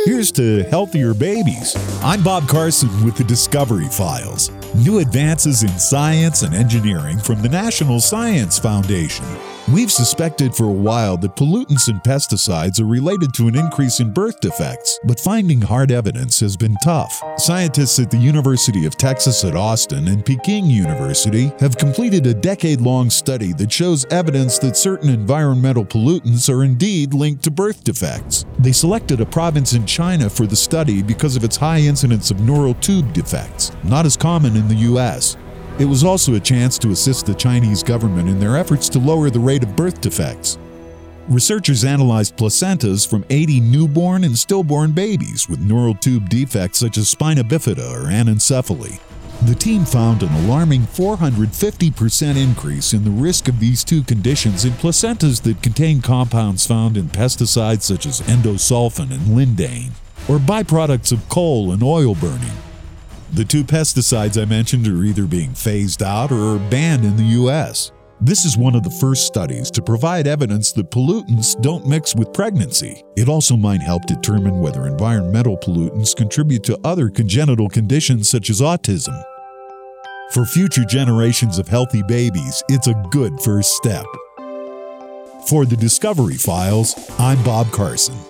Here's to healthier babies. I'm Bob Carson with the Discovery Files. New advances in science and engineering from the National Science Foundation. We've suspected for a while that pollutants and pesticides are related to an increase in birth defects, but finding hard evidence has been tough. Scientists at the University of Texas at Austin and Peking University have completed a decade-long study that shows evidence that certain environmental pollutants are indeed linked to birth defects. They selected a province in China for the study because of its high incidence of neural tube defects, not as common in the U.S. It was also a chance to assist the Chinese government in their efforts to lower the rate of birth defects. Researchers analyzed placentas from 80 newborn and stillborn babies with neural tube defects such as spina bifida or anencephaly. The team found an alarming 450% increase in the risk of these two conditions in placentas that contain compounds found in pesticides such as endosulfan and lindane, or byproducts of coal and oil burning. The two pesticides I mentioned are either being phased out or are banned in the U.S. This is one of the first studies to provide evidence that pollutants don't mix with pregnancy. It also might help determine whether environmental pollutants contribute to other congenital conditions such as autism. For future generations of healthy babies, it's a good first step. For the Discovery Files, I'm Bob Carson.